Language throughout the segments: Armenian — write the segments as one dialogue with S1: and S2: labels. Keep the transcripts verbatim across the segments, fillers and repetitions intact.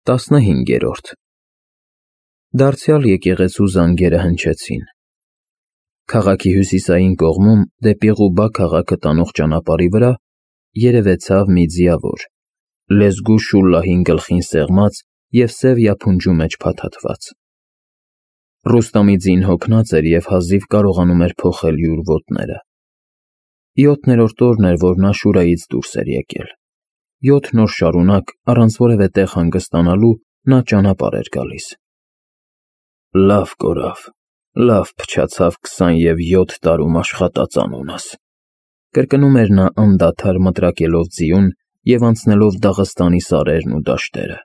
S1: Տասնհինգերորդ Դարձյալ եկեղեցու զանգերը հնչեցին։ Քաղաքի հյուսիսային կողմում դեպի Ղուբա քաղաքը տանող ճանապարհի վրա երևեցավ մի ձիավոր, լեզգու շուլլահին գլխին սեղմած և սև յափունջու մեջ փաթաթված։ Ռուստամի ձին հոգնած էր և հազիվ կարողանում էր փոխել յուր ոտները։ Յոթներորդ օրն էր, որ նա Շուրայից դուրս էր եկել։ Յոթ օր շարունակ, առանց որևէ տեղ հանգստանալու, նա ճանապարհ էր գալիս։ Լավ կորավ, լավ փչացավ քսանևյոթ տարում աշխատած անունս, կրկնում էր նա անդադար մտրակելով ձիուն և անցնելով Դաղստանի սարերն ու դաշտերը։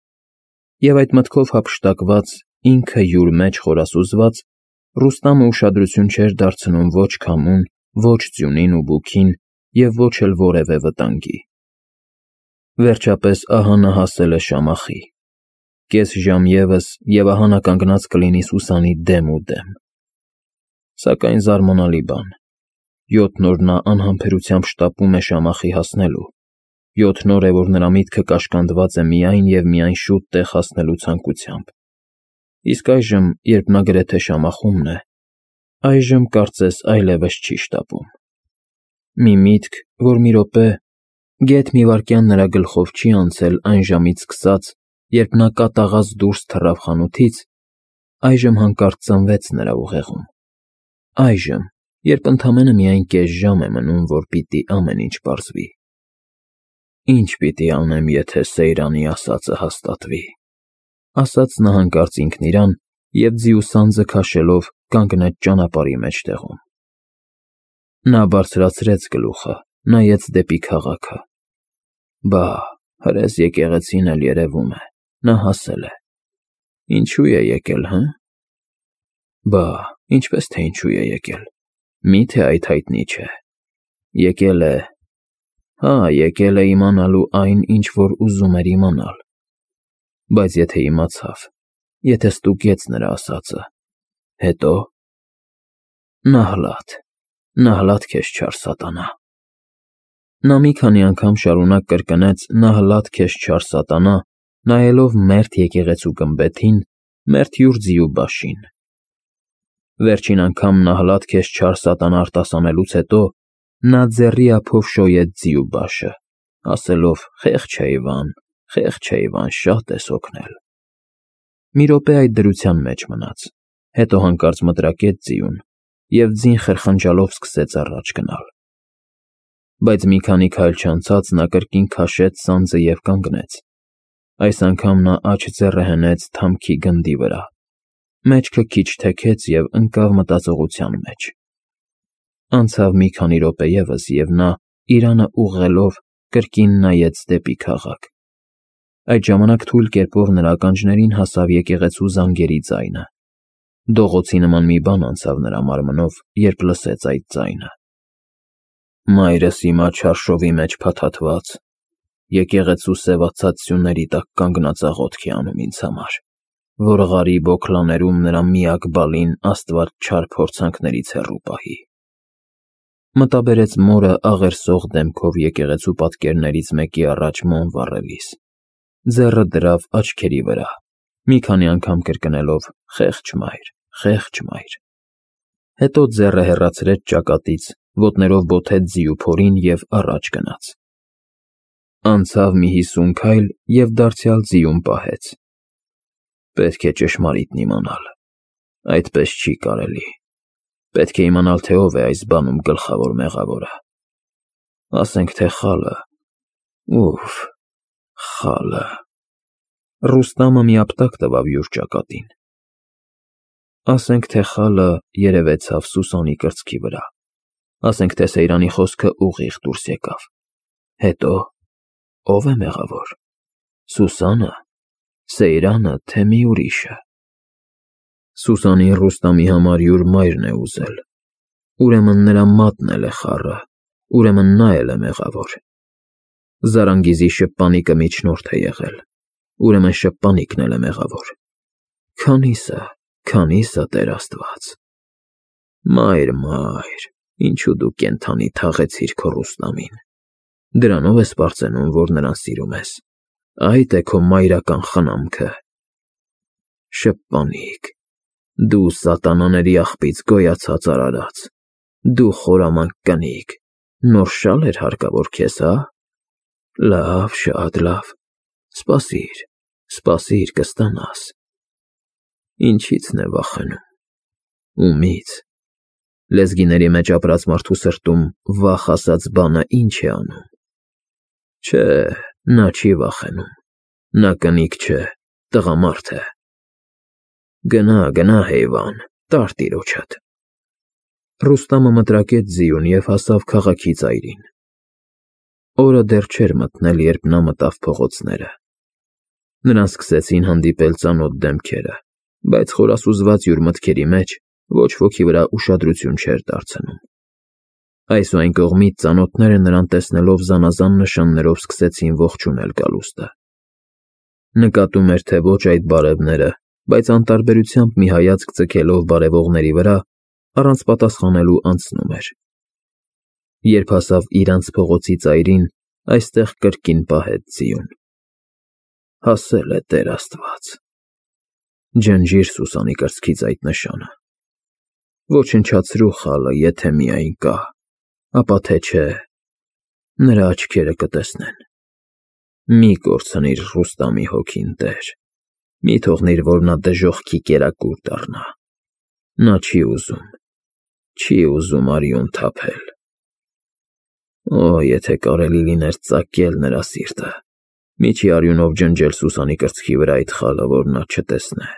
S1: Եվ այդ մտքով հափշտակված, ինքը յուր մեջ խորասուզված, Ռուստամը ուշադրություն չէր դարձնում ոչ քամուն, ոչ ձյունին ու բուքին և ոչ էլ որևէ վտանգի։ Վերջապես ահա նա հասել է Շամախի։ Կես ժամ ևս, և ահա նա կանգնած կլինի Սուսանի դեմ ու դեմ։ Սակայն զարմանալի բան, յոթ օր նա անհամբերությամբ շտապում է Շամախի հասնելու, յոթ օր է, որ նրա միտքը կաշկանդված է միայն և միայն շուտ տեղ հասնելու ցանկությամբ։ Իսկ այժմ, երբ նա գրեթե Շամախումն է, այժմ կարծես այլևս չի շտապում։ Մի միտք, որ մի րոպե, գեթ մի վայրկյան նրա գլխով չի անցել այն ժամից սկսած, երբ նա կատաղած դուրս թռավ խանութից, այժմ հանկարծ ծնվեց նրա ուղեղում։ Այժմ, երբ ընդամենը միայն կես ժամ է մնում, որ պիտի ամեն ինչ պարզվի։ Ի՞նչ պիտի անեմ, եթե Սեյրանի ասածը հաստատվի, ասաց նա հանկարծ ինքն իրան և ձիու սանձը քաշելով կանգնեց ճանապարհի մեջտեղում։ Նա բարձրացրեց գլուխը, նայեց դեպի քաղաքը։ Բա, հրես եկեղեցին էլ երևում է, նա հասել է։ Ինչու է եկել, հը՞։ Բա, ինչպես թե ինչու է եկել, մի՞թե այդ հայտնի չէ։ Եկել է… Հա, եկել է իմանալու այն, ինչ որ ուզում էր իմանալ։ Բայց եթե իմացավ, եթե ստուգեց նրա ասածը, հետո… Նահլատ, նահլատ քեզ չար սատանա։ Նա մի քանի անգամ շարունակ կրկնեց նահլատ քեզ չար սատանա, նայելով մերթ եկեղեցու գմբեթին, մերթ յուր ձիու բաշին։ Վերջին անգամ նահլատ քեզ չար սատանա արտասանելուց հետո նա ձեռի ափով շոյեց ձիու բաշը, ասելով. «Խեղճ հեյվան, խեղճ հեյվան, շատ ես օգնել»։ Մի րոպե այդ դրության մեջ մնաց, հետո հանկարծ մտրակեց ձիուն և ձին խրխնջալով սկսեց առաջ գնալ։ Բայց մի քանի քայլ չանցած նա կրկին քաշեց սանձը և կանգնեց։ Այս անգամ նա աջ ձեռը հենեց թամքի գնդի վրա, մեջքը քիչ թեքեց և ընկավ մտածողության մեջ։ Անցավ մի քանի րոպե ևս, և նա, իրանը ուղղելով, կրկին նայեց դեպի քաղաք։ Այդ ժամանակ թույլ կերպով նրա ականջներին հասավ եկեղեցու զանգերի ձայնը։ Դողոցի նման մի բան անցավ նրա մարմնով, երբ լսեց այդ ձայնը։ Մայրս հիմա չարշովի մեջ փաթաթված, եկեղեցու սևացած սյուների տակ կանգնած աղոթք է անում ինձ համար, որ ғարիբ օքլաներում նրա միակ բալին Աստված չար փորձանքներից հեռու պահի։ Մտաբերեց մորը աղերսող դեմքով եկեղեցու պատկերներից մեկի առաջ մոմ վառելիս, ձեռը դրավ աչքերի վրա, մի քանի անգամ կրկնելով. «Խեղճ մայր, խեղճ մայր»։ Հետո ձեռը հեռացրեց ճակատից, ոտներով բոթեց ձիու փորին և առաջ գնաց։ Անցավ մի հիսուն քայլ և դարձյալ ձիուն պահեց։ Պետք է ճշմարիտն իմանալ, այդպես չի կարելի։ Պետք է իմանալ, թե ով է այս բանում գլխավոր մեղավորը։ Ասենք թե խալը… Ուֆ, խալը… Ռուստամը միապտակ տվավ յուր ճակատին։ Ասենք թե խալը երևեցավ Սուսանի կրծքի վրա, ասենք թե Սեյրանի խոսքը ուղիղ դուրս եկավ։ Հետո… ո՞վ է մեղավոր, Սուսա՞նը, Սեյրանը, թե մի ուրիշը։ Սուսանին Ռուստամի համար յուր մայրն է ուզել, ուրեմն նրա մատն էլ է խառը, ուրեմն նա էլ է մեղավոր։ Զարանգիզի շպանիկը միջնորդ է եղել, ուրեմն շպանիկն էլ է մեղավոր։ Քանի՞սը, քանի՞սը, Տեր Աստված։ Մայր, մայր, ինչու դու կենդանի թաղեցիր քո Ռուստամին։ Դրանո՞վ ես պարծենում, որ նրան սիրում ես։ Այդ է քո մայրական խնամքը։ Շփպանիկ, դու սատանաների աղբից գոյացած արարած, դու խորամանկ կնիկ, նոր շալ էր հարկավոր քեզ, հա՞։ Լավ, շատ լավ, սպասիր, սպասիր կստանաս։ Ինչի՞ցն է վախենում։ Ումի՞ց։ Լեզգիների մեջ ապրած մարդու սրտում վախ ասած բանը ինչ է անում։ Չէ, նա չի վախենում, նա կնիկ չէ, տղամարդ է։ Գնա, գնա հեյվան, տար տիրոջդ։ Ռուստամը մտրակեց ձիուն և հասավ քաղաքի ծայրին։ Օրը դեռ չէր մտնել, երբ նա մտավ փողոցները։ Նրան սկսեցին հանդիպել ծանոթ դեմքերը, բայց խորասուզված յուր մտքերի մեջ ոչ ոքի վրա ուշադրություն չէր դարձնում։ Այս ու այն կողմից ծանոթները նրան տեսնելով զանազան նշաններով սկսեցին ողջունել գալուստը։ Նկատում էր, թե ոչ այդ բարևները, բայց անտարբերությամբ մի հայացք ձգելով բարևողների վրա, առանց պատասխանելու անցնում էր։ Երբ հասավ իրանց փողոցի ծայրին, այստեղ կրկին պահեց ձիուն։ Հասել է Տեր Աստված։ Ջնջիր Սուսանի կրծքից այդ նշանը։ Ոչնչացրու խալը, եթե միայն կա, ապա թե չէ, նրա աչքերը կտեսնեն։ Մի կորցնիր Ռուստամի հոգին, Տեր, մի թողնիր, որ նա դժոխքի կերակուր դառնա։ Նա չի ուզում, չի ուզում արյուն թափել։ Օ, եթե կարելի լիներ ծակել նրա սիրտը, միջի արյունով ջնջել Սուսանի կրծքի վրա այդ խալը, որ նա չտեսնե։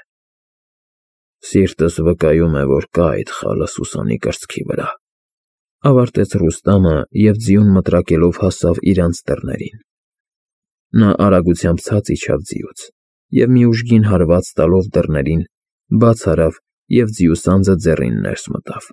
S1: Սիրտս վկայում է, որ կա այդ խալը Սուսանի կրծքի վրա, ավարտեց Ռուստամը և ձիուն մտրակելով հասավ իրանց դռներին։ Նա արագությամբ ցած իջավ ձիուց և մի ուժգին հարված տալով դռներին, բաց արավ և ձիուսանձը ձեռին ներս մտավ։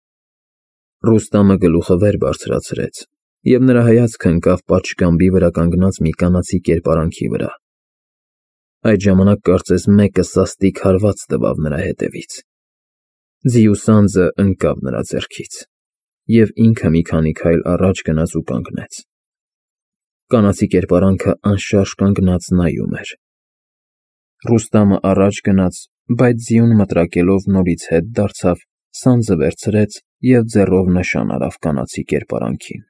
S1: Ռուստամը գլուխը վեր բարձրացրեց, և նրա հայացքը ընկավ պատշգամբի վրա կանգնած մի կանացի կերպարանքի վրա։ Այդ ժամանակ կարծես մեկը սաստիկ հարված տվավ նրա հետևից։ Ձիուսանձը ընկավ նրա ձեռքից, և ինքը մի քանի քայլ առաջ գնաց ու կանգնեց։ Կանացի կերպարանքը անշարժ կանգնած նայում էր։ Ռուստամը առաջ գնաց, բայց ձիուն մտրակելով նորից հետ դարձավ, սանձը վերցրեց և ձեռով նշան արավ կանացի կերպարանքին։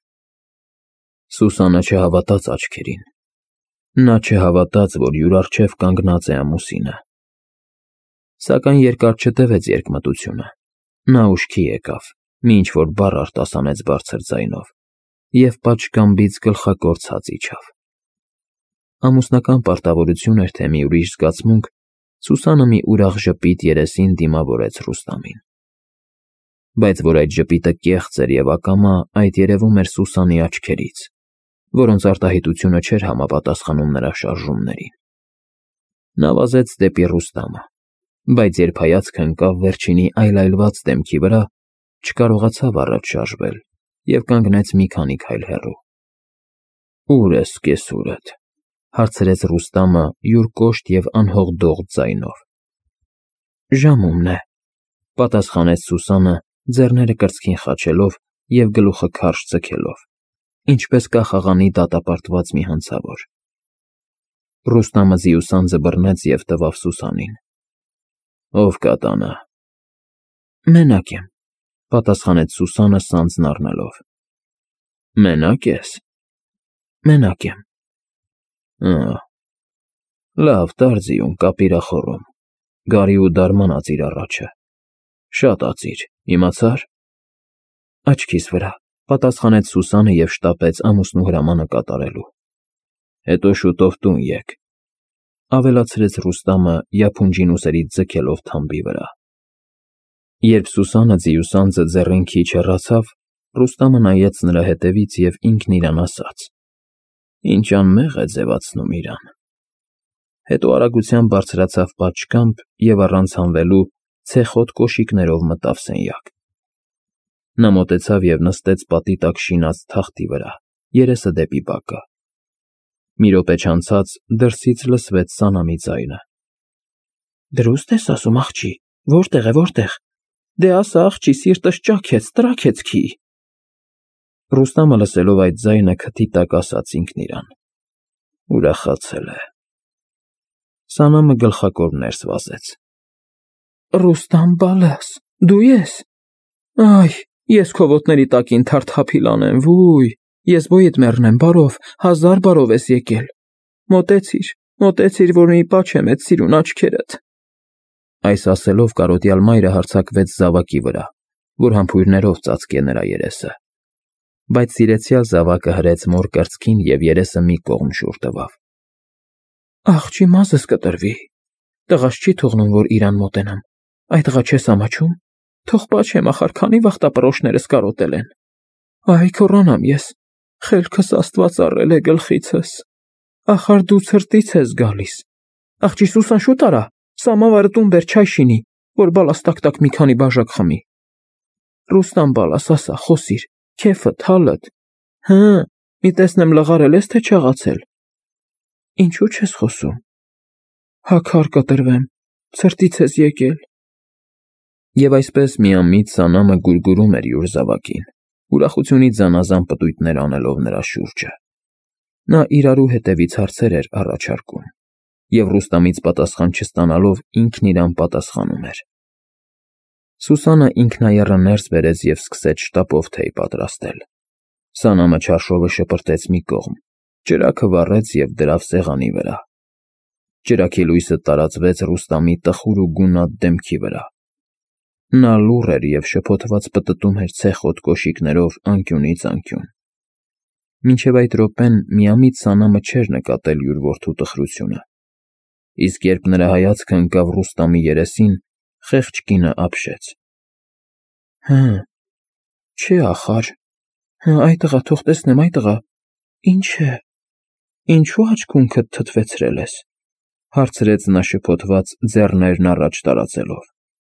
S1: Սուսանը չհավատաց աչքերին։ Նա չհավատաց, որ յուր առջև կանգնած է ամուսինը։ Սակայն երկար չտևեց երկմտությունը։ Նա ուշքի եկավ, մի ինչ-որ բառ արտասանեց բարձր ձայնով և պատշգամբից գլխակորցած իջավ։ Ամուսնական պարտավորություն էր, թե մի ուրիշ զգացմունք, Սուսանը մի ուրախ ժպիտ երեսին դիմավորեց Ռուստամին։ Բայց որ այդ ժպիտը կեղծ էր և ակամա, այդ երևում էր Սուսանի աչքերից, որոնց արտահայտությունը չէր համապատասխանում նրա շարժումներին։ Նա վազեց դեպի Ռուստամը, բայց երբ հայացքը ընկավ վերջինի այլայլված դեմքի վրա, չկարողացավ առաջ շարժվել և կանգնեց մի քանի քայլ հեռու։ Ո՞ւր է սկեսուրդ, հարցրեց Ռուստամը յուր կոշտ և անհողդող ձայնով։ Ժամումն է, պատասխանեց Սուսանը, ձեռները կրծքին խաչելով և գլուխը քարշ ձգելով, ինչպես կախաղանի դատապարտված մի հանցավոր։ Ռուստամը ձիուսանձը բռնեց և տվավ Սուսանին։ Ո՞վ կա տանը։ Մենակ եմ, պատասխանեց Սուսանը սանձն առնելով։ Մենակ ես։ Մենակ եմ։ Ա, լավ, տար ձիուն, կապիրախոռում, գարի ու դարմանած իր առաջը։ Շատ ածիր, իմացա՞ր։ Աչքիս վրա, պատասխանեց Սուսանը և շտապեց ամուսնու հրամանը կատարելու։ Հետո շուտով տուն եկ, ավելացրեց Ռուստամը յափունջին ուսերից ձգելով թամբի վրա։ Երբ Սուսանը ձիուսանձը ձեռին քիչ հեռացավ, Ռուստամը նայեց նրա հետևից և ինքն իրան ասաց. Ինչ անմեղ է ձևացնում իրան։ Հետո արագությամբ բարձրացավ պատշգամբ և առանց հանվելու ցեխոտ կոշիկներով մտավ սենյակ։ Նա մոտեցավ և նստեց պատի տակ շինած թախտի վրա, երեսը դեպի բակը։ Մի րոպե չանցած դրսից լսվեց սանամի ձայնը։ Դրո՞ւստ ես ասում, աղջի, որտե՞ղ է, որտե՞ղ։ Դե ասա, աղջի, սիրտս ճաքեց, տրաքեց քի։ Ռուստամը լսելով այդ ձայնը քթի տակ ասաց ինքն իրան. ուրախացել է։ Սանամը գլխակորներ վազեց։
S2: Ռուստամ Բալաս, դու ես։ Այ, ես քո ոտների տակին թարթափիլ անեմ, վույ, ես բոյդ մեռնեմ, բարով, հազար բարով ես եկել։ Մոտեցիր, մոտեցիր, որ մի պաչեմ էդ սիրուն աչքերդ։
S1: Այս ասելով կարոտյալ մայրը հարձակվեց զավակի վրա, որ համբույրներով ծածկե նրա երեսը։ Բայց սիրեցյալ զավակը հրեց մոր կրծքին և երեսը մի կողմ շուռ տվավ։
S2: Աղջի մազս կտրվի։ Տղաս չի թողնում, որ իրան մոտենամ։ Այդ տղա չես ամաչում։ Թող պաչեմ, ախար քանի վախտապռոշներս կարոտել են։ Այ քոռանամ ես, խելքս Աստված առել է գլխիցս։ Ախար դու ցրտից ես գալիս։ Աղջի Սուսան, շուտ արա, սամավարը տուն բեր, չայ շինի, որ Բալաս տակ-տակ մի քանի բաժակ խմի։ Ռուստամ Բալաս, ասա, խոսիր, քեֆդ, հալդ։ Հը, մի տեսնեմ լղարել ես, թե չաղացել։ Ինչու չես խոսում։ Հա քար կտրվեմ, ցրտից ես եկել։
S1: Եվ այսպես միամիտ Սանամը գուրգուրում էր յուր զավակին, ուրախությունից զանազան պտույտներ անելով նրա շուրջը։ Նա իրարու հետևից հարցեր էր առաջարկում, և Ռուստամից պատասխան չստանալով ինքն իրան պատասխանում էր։ Սուսանը ինքնաեռը ներս բերեց և սկսեց շտապով թեյ պատրաստել։ Սանամը չարշովը շպրտեց մի կողմ, ճրագը վառեց և դրավ սեղանի վրա։ Ճրագի լույսը տարածվեց Ռուստամի տխուր ու գունատ դեմքի վրա։ Նա լուռ էր և շփոթված պտտում էր ցեխոտ կոշիկներով անկյունից անկյուն։ Մինչև այդ րոպեն միամիտ Սանամը չէր նկատել յուր որդու տխրությունը, իսկ երբ նրա հայացքը ընկավ Ռուստամի երեսին, խեղճ կինը ապշեց։
S2: Հը, չէ ախար, հը, այ տղա, թող տեսնեմ, այ տղա, ինչ է, ինչու աչքունքդ թթվեցրել ես, հարցրեց նա շփոթված ձեռներն առաջ տարածելով։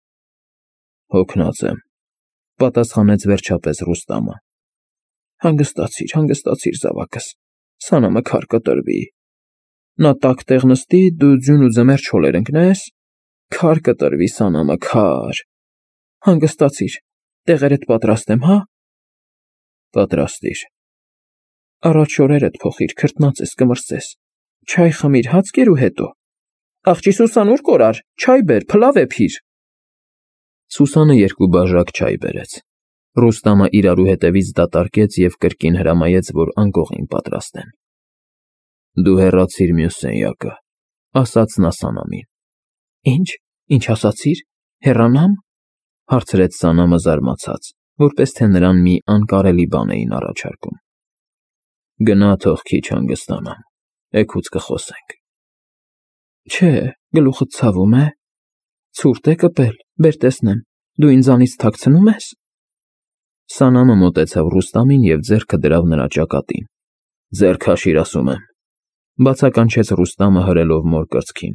S1: Հոգնած եմ, պատասխանեց վերջապես Ռուստամը։
S2: Հանգստացիր, հանգստացիր զավակս, Սանամը քար կտրվի։ Նա տաք տեղ նստի, դու ձյուն ու ձմեռ չոլեր ընկնես, քար կտրվի Սանամը, քար։ Հանգստացիր, տեղերդ պատրաստեմ, հա։
S1: Պատրաստիր։
S2: Առաջ օրերդ փոխիր, քրտնած ես, կմրսես։ Չայ խմիր, հաց կեր ու հետո։ Աղջի Սուսան, ուր կորար, չայ բեր, փլավ է փիր։
S1: Սուսանը երկու բաժակ չայ բերեց։ Ռուստամը իրարու հետևից դատարկեց և կրկին հրամայեց, որ անկողին պատրաստեն։ Դու հեռացիր մյուս սենյակը, ասաց նա Սանամին։
S2: Ինչ, ինչ ասացիր, հեռանամ,
S1: հարցրեց Սանամը զարմացած, որպես թե նրան մի անկարելի բան էին առաջարկում։ Գնա թող քիչ հանգստանամ, էգուց կխոսենք։
S2: Չէ, գլուխդ ցավում է, ցուրտ է կպել, բեր տեսնեմ, դու ինձանից թաքցնում ես։
S1: Սանամը մոտեցավ Ռուստամին և ձեռքը դրավ նրա ճակատին։ Ձեռք հաշիր, ասում եմ, բացականչեց Ռուստամը հրելով մոր կրծքին։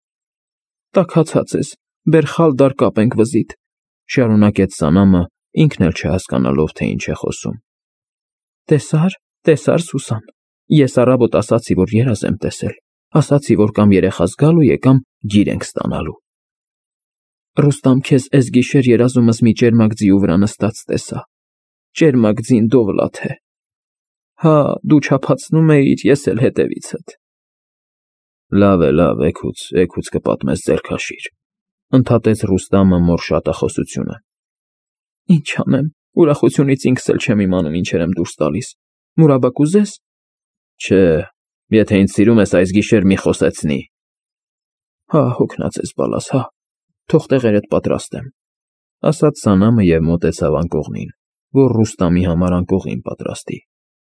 S2: Տաքացած ես, բեր խալ դար կապենք վզիդ,
S1: շարունակեց Սանամը, ինքն էլ չհասկանալով, թե ինչ է խոսում։
S2: Տեսար, տեսար Սուսան, ես առավոտ ասացի, որ երազ եմ տեսել, ասացի, որ կամ երեխաս գալու է, կամ գիր ենք ստանալու։ Ռուստամ, քեզ էս գիշեր երազումս մի ճերմակ ձիու վրա նստած տեսա։ Ճերմակ ձին դովլաթ է։ Հա, դու չափացնում էիր, ես էլ հետևիցդ։
S1: Լավ է, լավ, էգուց, էգուց կպատմես, ձեռք հաշիր, ընդհատեց Ռուստամը մոր շատախոսությունը։
S2: Ինչ անեմ, ուրախությունից ինքս էլ չեմ իմանում ինչեր եմ դուրս տալիս։ Մուրաբա կուզես։
S1: Չէ, եթե ինձ սիրում ես, այս գիշեր մի խոսեցնի։
S2: Հա, հոգնած ես Բալաս, հա, թող տեղերդ պատրաստեմ,
S1: ասաց Սանամը և մոտեցավ անկողնին, որ Ռուստամի համար անկողին պատրաստի։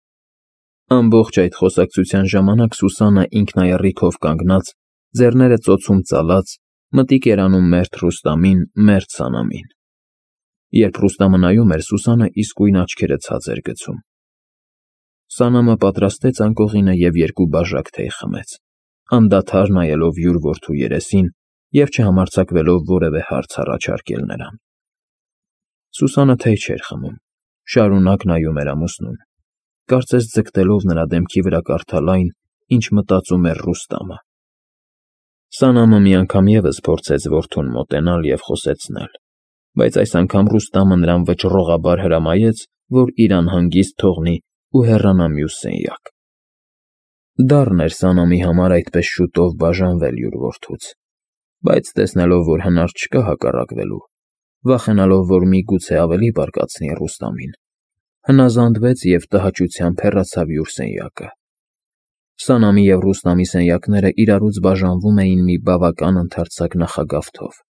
S1: Ամբողջ այդ խոսակցության ժամանակ Սուսանը ինքնաեռիքով կանգնած, ձեռները ծոցում ծալած, մտիկ էր անում մերթ Ռուստամին, մերթ Սանամին։ Երբ Ռուստամը նայում էր, Սուսանը իսկույն աչքերը ցած էր գցում։ Սանամը պատրաստեց անկողինը և երկու բաժակ թեյ խմեց, անդադար նայելով յուր որդու երեսին և չհամարձակվելով որևէ հարց առաջարկել նրան։ Սուսանը թեյ չէր խմում, շարունակ նայում էր ամուսնուն, կարծես ձգտելով նրա դեմքի վրա կարդալ այն, ինչ մտածում էր Ռուստամը։ Սանամը մի անգամ ևս փորձեց որդուն մոտենալ և խոսեցնել, բայց այս անգամ Ռուստամը նրան վճռողաբար հրամայեց, որ իրան հանգիստ թողնի ու հեռանա մյուս սենյակ։ Դառն էր Սանամի համար այդպես շուտով բաժանվել յուր որդուց, բայց տեսնելով, որ հնար չկա հակառակվելու, վախենալով, որ միգուցե ավելի բարկացնի Ռուստամին, հնազանդվեց և տհաճությամբ հեռացավ յուր սենյակը։ Սանամի և Ռուստամի սենյակները իրարուց բաժանվում էին մի բավական ընդարձակ նախագավթով,